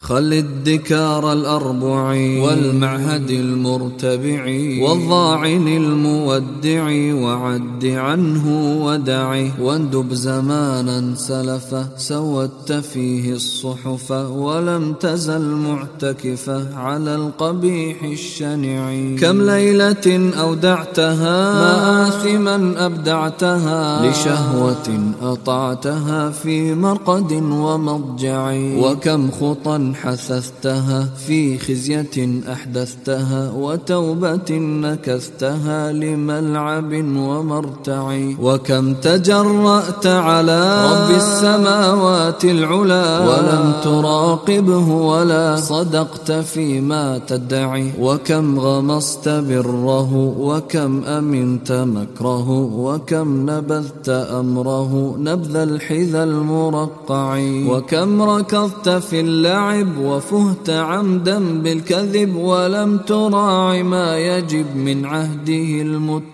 خل الدكار الأربع والمعهد المرتبع والضاعن المودع وعد عنه ودع واندب زمانا سلفا سودت فيه الصحف ولم تزل معتكفة على القبيح الشنع. كم ليلة أودعتها مآثما أبدعتها لشهوة أطعتها في مرقد ومضجع وكم خطا حثثتها في خزية أحدثتها وتوبة نكثتها لملعب ومرتع وكم تجرأت على رب السماوات العلا ولم تراقبه ولا صدقت فيما تدعي وكم غمصت بره وكم أمنت مكره وكم نبذت أمره نبذ الحذى المرقع وكم ركضت في اللعب وفهت عمدا بالكذب ولم تراع ما يجب من عهده المتبع.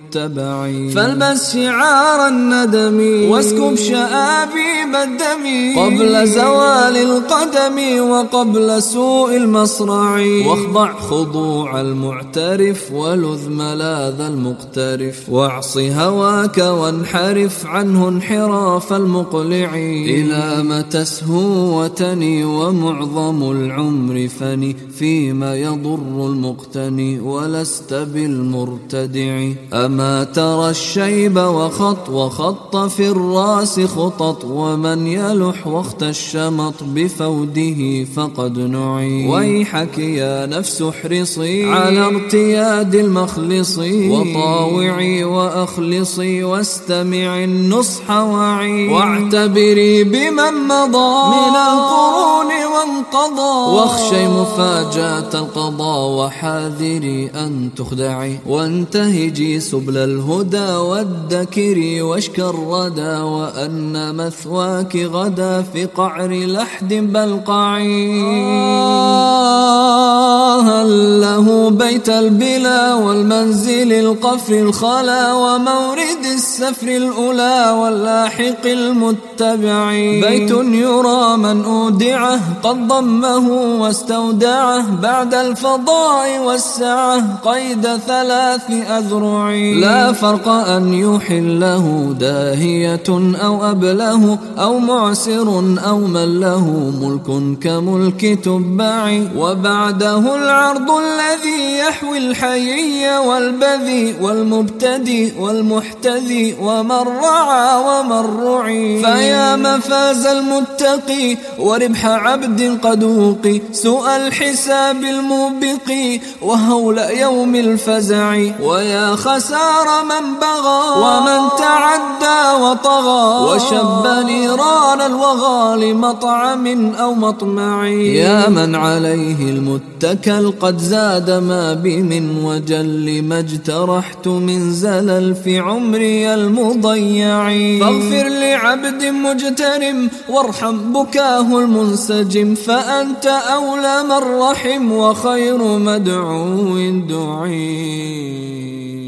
فالبس شعار الندم واسكب شآبيب الدم قبل زوال القدم وقبل سوء المصرع واخضع خضوع المعترف ولذ ملاذ المقترف واعص هواك وانحرف عنه انحراف المقلع. إلى متى تسهو وتني ومعظم العمر فني فيما يضر المقتني ولست بالمرتدع. أما ترى الشيب وخط في الراس خطط ومن يلح وقت الشمط بفوده فقد نعي. ويحك يا نفس احرصي على ارتياد المخلص وطاوعي وأخلصي واستمعي النصح وعي واعتبري بمن مضى من القرون وانقضى واخشي مفاجأة القضاء وحاذري أن تخدعي وانتهجي سبل الهدى وادكري واشك الردى وأن مثواك غدا في قعر لحد بلقعي. هل له بيت البلا والمنزل القفر الخلا ومورد السفر الأولى واللاحق المتبع بيت يرى من أودعه قد ضمه واستودعه بعد الفضاء والسعة قيد 3 أذرع. لا فرق أن يحله داهية أو أبله أو معسر أو من له ملك كملك تبع وبعده العرض الذي يحوي الحيي والبذي والمبتدي والمحتذي ومن رعى ومن رعي. فيا مفاز المتقي وربح عبد قد وقي سوء الحساب الموبق وهول يوم الفزع. ويا خسار من بغى ومن تعدى وطغى وشب نيران الوغى لمطعم أو مطمع. يا من عليه المتكل قد زاد ما بي من وجل ما اجترحت من زلل في عمري المضيع. فاغفر لعبد مجترم وارحم بكاه المنسجم فأنت أولى من رحم وخير مدعو دعي.